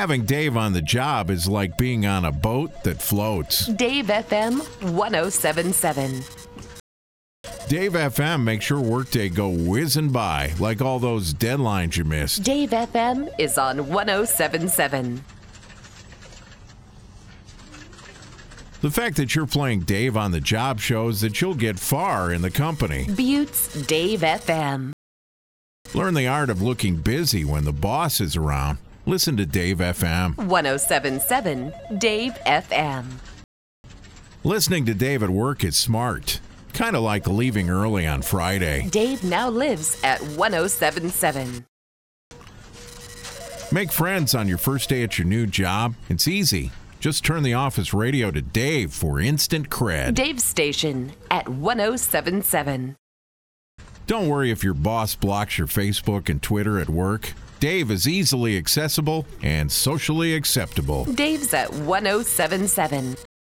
Having Dave on the job is like being on a boat that floats. Dave FM 1077. Dave FM makes your workday go whizzing by like all those deadlines you missed. Dave FM is on 1077. The fact that you're playing Dave on the job shows that you'll get far in the company. Butte's Dave FM. Learn the art of looking busy when the boss is around. Listen to Dave FM. 1077 Dave FM. Listening to Dave at work is smart. Kind of like leaving early on Friday. Dave now lives at 1077. Make friends on your first day at your new job. It's easy. Just turn the office radio to Dave for instant cred. Dave's station at 1077. Don't worry if your boss blocks your Facebook and Twitter at work. Dave is easily accessible and socially acceptable. Dave's at 1077.